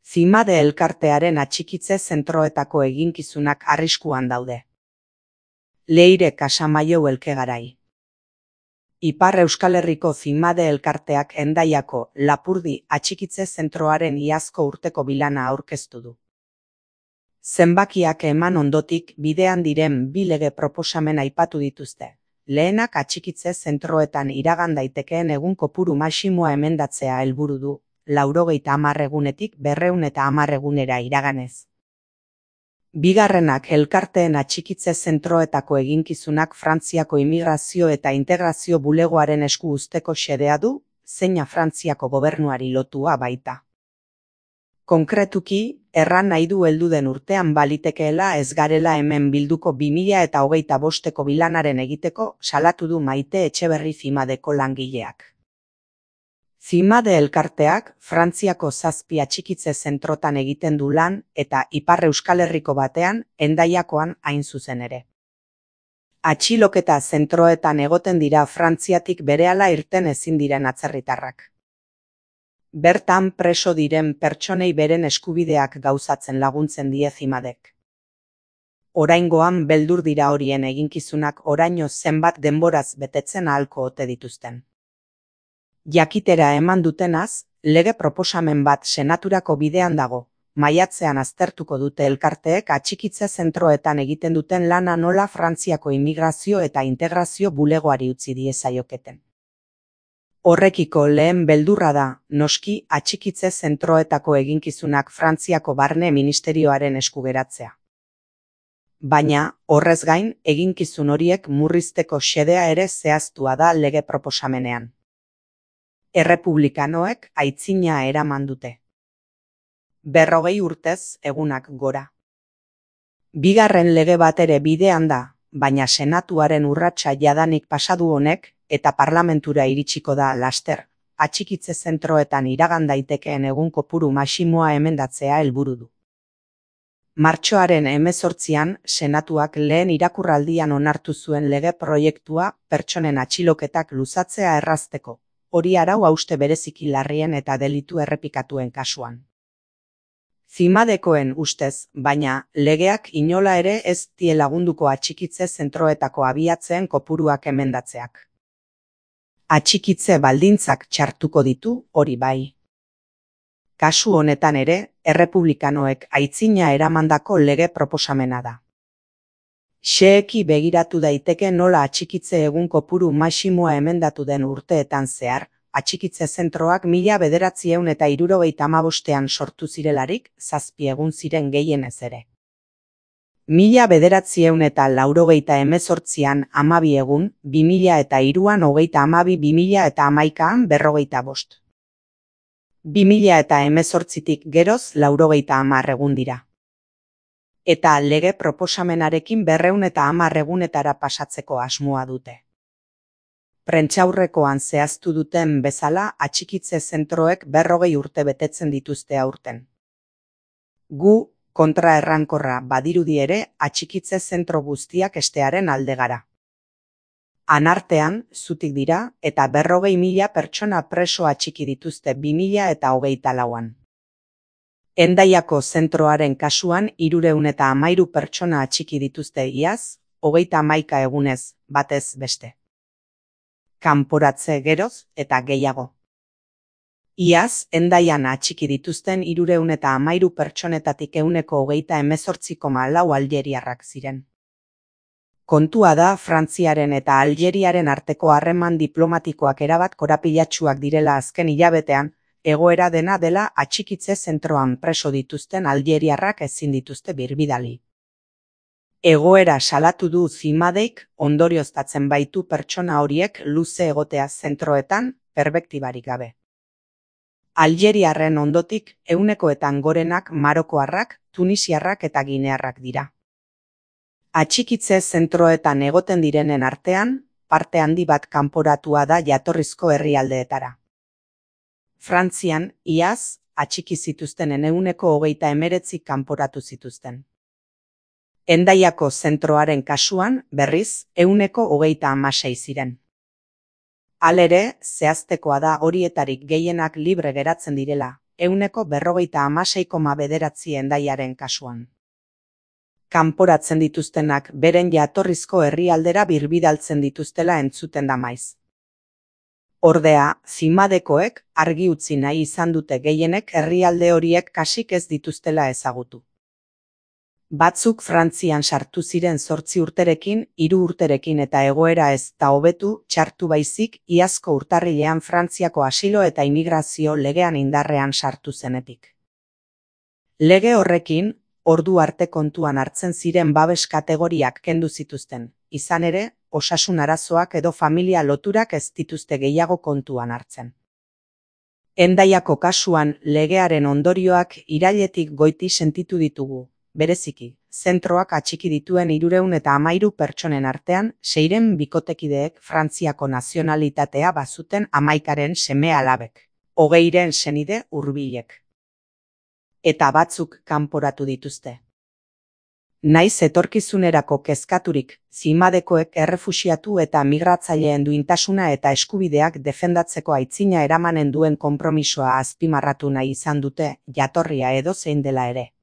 CIMADE elkartearen atxikitze zentroetako eginkizunak arriskuan daude. Leire Casamaio Elkegarai. Ipar Euskal Herriko CIMADE elkarteak Hendaiako Lapurdi atxikitze zentroaren iazko urteko bilana aurkeztu du. Zenbakiak eman ondotik bidean diren bi lege proposamen aipatu dituzte. Lehenak atxikitze zentroetan iragan daitekeen egun kopuru maximoa emendatzea helburu du, 90 egunetik 210 egunera iraganez. Bigarrenak elkarteen atxikitze zentroetako eginkizunak Frantziako Immigrazio eta Integrazio Bulegoaren esku uzteko xedea du, zeina Frantziako gobernuari lotua baita. Konkretuki, erran nahi du heldu den urtean balitekeela ez garela hemen bilduko 2025ko bilanaren egiteko salatu du Maite Etxeberri CIMADEko langileak. CIMADE elkarteak Frantziako 7 atxikitze zentrotan egiten du lan eta Ipar Euskal Herriko batean, Hendaiakoan hain zuzen ere. Atxiloketa zentroetan egoten dira Frantziatik berehala irten ezin diren atzerritarrak. Bertan preso diren pertsonei beren eskubideak gauzatzen laguntzen die CIMADEk. Oraingoan beldur dira horien eginkizunak oraino zenbat denboraz betetzen ahalko ote dituzten. Jakitera eman dutenaz, lege proposamen bat senaturako bidean dago, maiatzean aztertuko dute elkarteek atxikitze zentroetan egiten duten lana nola Frantziako Immigrazio eta Integrazio Bulegoari utzi diezaioketen. Horrekiko lehen beldurra da, noski atxikitze zentroetako eginkizunak Frantziako Barne Ministerioaren esku geratzea. Baina, horrez gain, eginkizun horiek murrizteko xedea ere zehaztua da lege proposamenean. Errepublikanoek aitzina eraman dute. 40 urtez egunak gora. Bigarren lege bat ere bidean da, baina senatuaren urratsa jadanik pasadu honek eta parlamentura iritsiko da laster, atxikitze zentroetan iragan daitekeen egun kopuru maximoa emendatzea helburu du. Martxoaren 18an senatuak lehen irakurraldian onartu zuen lege proiektua pertsonen atxiloketak luzatzea errazteko. Hori arau hauste bereziki larrien eta delitu errepikatuen kasuan. CIMADEkoen ustez, baina, legeak inola ere ez die lagunduko atxikitze zentroetako abiatzeen kopuruak emendatzeak. Atxikitze baldintzak txartuko ditu, hori bai. Kasu honetan ere, errepublikanoek aitzina eramandako lege proposamena da. Xeheki begiratu daiteke nola atxikitze egun kopuru maximoa emendatu den urteetan zehar, atxikitze zentroak 1975ean sortu zirelarik, 7 egun ziren gehienez ere. 1998an 12 egun, 2003an 32, 2011an 45. 2018tik geroz 90 egun dira. Eta lege proposamenarekin 210 egunetara pasatzeko asmoa dute. Prentsaurrekoan zehaztu duten bezala atxikitze zentroek 40 urte betetzen dituzte aurten. Gu, kontraerrankorra badirudi ere, atxikitze zentro guztiak estearen alde gara. Anartean, zutik dira, eta 40.000 pertsona preso atxiki dituzte 2024an. Hendaiako zentroaren kasuan 313 pertsona atxiki dituzte iaz, 31 egunez, batez beste. Kanporatze geroz eta gehiago. Iaz, Hendaian atxiki dituzten 313 pertsonetatik 18,4,4 aljeriarrak ziren. Kontua da Frantziaren eta Aljeriaren arteko harreman diplomatikoak erabat korapilatsuak direla azken hilabetean, egoera dena dela atxikitze zentroan preso dituzten aljeriarrak ezin dituzte birbidali. Egoera salatu du CIMADEk ondorioztatzen baitu pertsona horiek luze egotea zentroetan, perspektibarik gabe. Aljeriarren ondotik 100etan gorenak marokoarrak, tunisiarrak eta ginearrak dira. Atxikitze zentroetan egoten direnen artean, parte handi bat kanporatua da jatorrizko herrialdeetara. Frantzian, iaz, atxiki zituztenen 119 kanporatu zituzten. Hendaiako zentroaren kasuan, berriz, 136 ziren. Halere, zehaztekoa da horietarik gehienak libre geratzen direla, %46,9 Hendaiaren kasuan. Kanporatzen dituztenak beren jatorrizko herrialdera birbidaltzen dituztela entzuten da maiz. Ordea, zimadekoek argi utzi nahi izan dute gehienek herrialde horiek kasik ez dituztela ezagutu. Batzuk Frantzian sartu ziren 8 urterekin, 3 urterekin eta egoera ez da hobetu txartu baizik iazko urtarrilean Frantziako asilo eta immigrazio legean indarrean sartu zenetik. Lege horrekin, ordu arte kontuan hartzen ziren babes kategoriak kendu zituzten, izan ere, osasun arazoak edo familia loturak ez dituzte gehiago kontuan hartzen. Hendaiako kasuan legearen ondorioak irailetik goiti sentitu ditugu. Bereziki, zentroak atxiki dituen 313 pertsonen artean 6 bikotekideek Frantziako nazionalitatea bazuten 11 seme-alabek, 20 senide hurbilek. Eta batzuk kanporatu dituzte. Naiz etorkizunerako kezkaturik, zimadekoek errefuxiatu eta migratzaileen duintasuna eta eskubideak defendatzeko aitzina eramanen duen konpromisoa azpimarratu nahi izan dute, jatorria edozein dela ere.